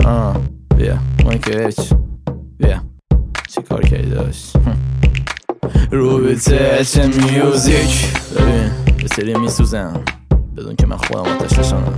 بیا مایکل بیا چه کار کردی داشت روبیته چه میوزیک ببین به سری میسوزم بدون که من خودم آتش نشانم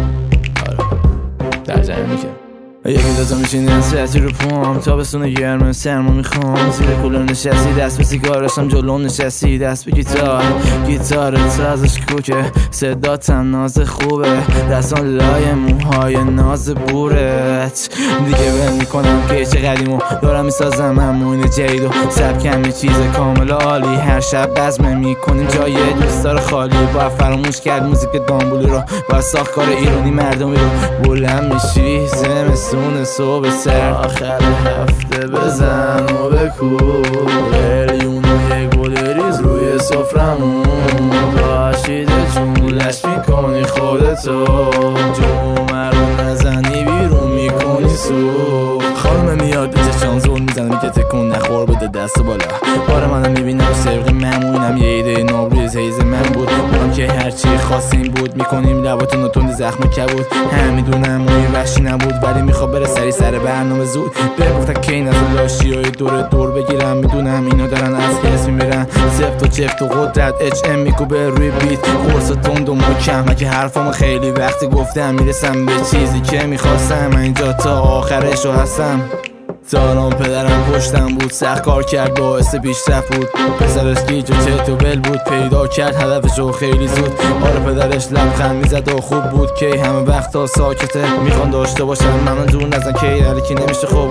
در جریانی که یکی دوتا میشینی نسیتی رو پام تابستون گرمه سرما میخوام زیر کولر نشستی دست به سیگارشم جلوم نشستی دست به گیتارت ازش کوکه صداتم ناز خوبه دستان لای موهای ناز بورت دیگه ول میکنم که چه قدیمو دارم میسازم همون جدید و سبکم یه چیز کامل عالی هر شب بزمه میکنیم جای دوستار خالی با فراموش کرد موزیک دامبولی رو با ساخت کار ایرانی مردمی رو بلند میشی زمستون صبح سر آخر هفته بزن و بکوب میلیون گل ریز روی سفرمون باشیده جملش میکنی خودتو جمعه رو نزنی بیرون میکنی سوخت خانم میاد چشام زور میزنه میگه تکون نخور بده دست بالا باره منم میبینم سرق ممونم یه ایده نابریز هیز من بود اونم که هرچی خواستیم بود میکنیم لباتون و تند زخم کبود هم میدونم موی وحشی نبود ولی میخواد بره سری سر برنامه زود بگفتن که این از لاشی های دور بگیرم میدونم اینا دارن از حس میمیرن سفت و چفت و قدرت اچ ام میکوبه روی بیت قرص و تند و محکم من که حرفامو خیلی وقتی گفتم میرسم به چیزی که میخواستم من اینجا تا آخرشو هستم دارم پدرم پشتم بود سخت کار کرد باعث پیشرفت بود پسرش گیج و چت و بل بود پیدا کرد هدفشو خیلی زود آره پدرش لبخند میزد و خوب بود که همه وقتا ساکته میخوان داشته باشم من دور نزن که علیکی نمیشه خوب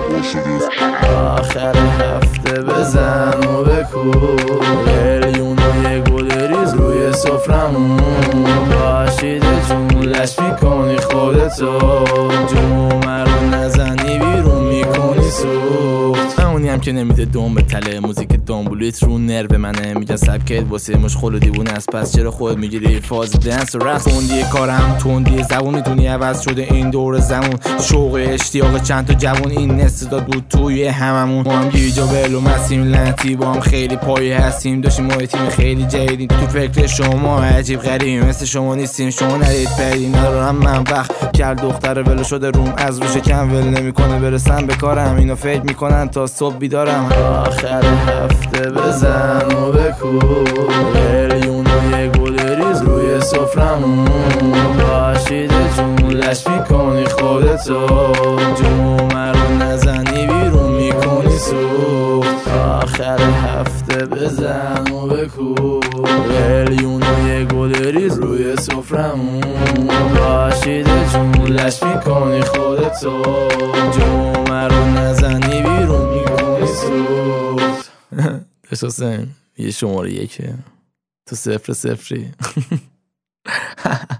آخر هفته بزن و بکوب میلیون گل ریز روی سفرمون باشیده جملش میکنی خودتو جمعه رو نزنی بیرون میکنی سوخت اونی هم که نمیده دوم به تله موزیک دامبولیت رو نرو منه میگن سبکت واسه مشغول و دیوونه است پس چرا خود میگیری فاز دنس و رقص توندی کارم توندی زبون میدونی عوض شده این دور زمان شوق اشتیاق چند تا جوون این استعداد بود توی هممون ما هم گیج و ول و مسیم لعنتی با هم خیلی پایه هستیم داشتیم ما تیم خیلی جدیدیم تو فکر شما عجیب غریب مثل شما نیستیم شما ندید پیدی ندارم من وقت کرد دختر ول شده روم از روش کم ول نمیکنه برسم به کارم اینو فکر میکنن تا صبح بیدارم آخر هفته بزن و بکوب میلیون گل ریز روی سفرمون باشیده جملش میکنی خودتو جمعه رو نزنی بیرون میکنی سوخت آخر هفته بزن و بکوب میلیون گل ریز روی سفرمون باشیده جملش میکنی خودتو جمعه رو نزنی بیرون میکنی سوخت داشت حسین یه شماره 1 تو 0-0